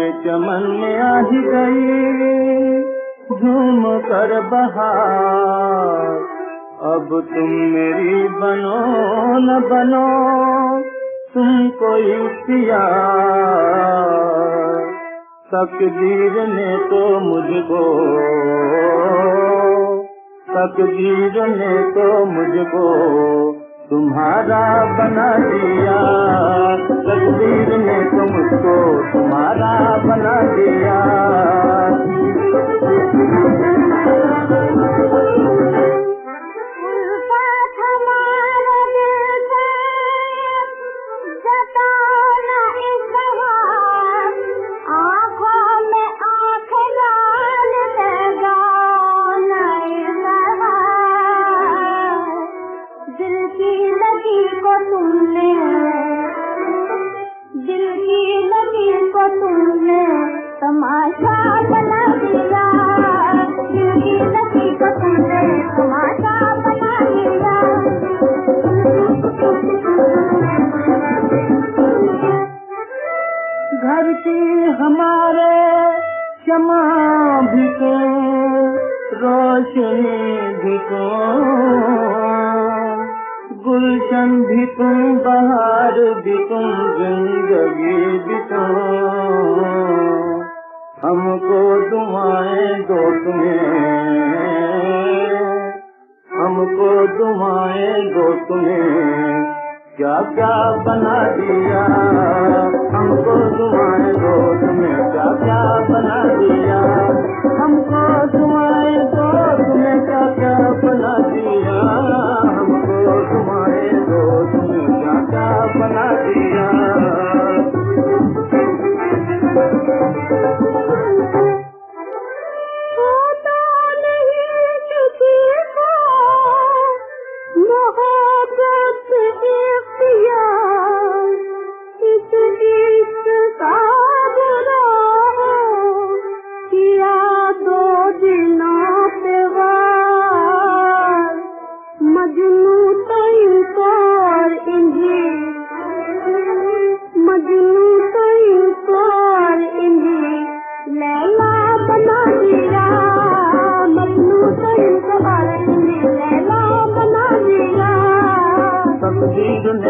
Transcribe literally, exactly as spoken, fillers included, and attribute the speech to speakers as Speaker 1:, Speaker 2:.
Speaker 1: चमन में आ ही गई झूम कर बहार। अब तुम मेरी बनो न बनो तुम कोई प्यार। तकदीर ने तो मुझको तकदीर ने तो मुझको तुम्हारा बना दिया। तकदीर ने तो मुझको तुम्हारा बना दिया।
Speaker 2: तमाशा बना दिया, दिल की लगी को तुमने तमाशा बना दिया।
Speaker 1: घर की हमारे क्षमा भी तो रोशनी भी तो गुलशन भी तुम बहार भी तुम जिंदगी भी तो। हमको दुआएं दो तुम्हें हमको दुआएं दो तुम्हें क्या क्या बना दिया। हमको दुआएं दो तुम्हें क्या क्या बना दिया। हमको दुआएं दो तुम्हें क्या क्या बना दिया। हमको दुआएं दो तुम्हें क्या क्या बना दिया। तकदीर ने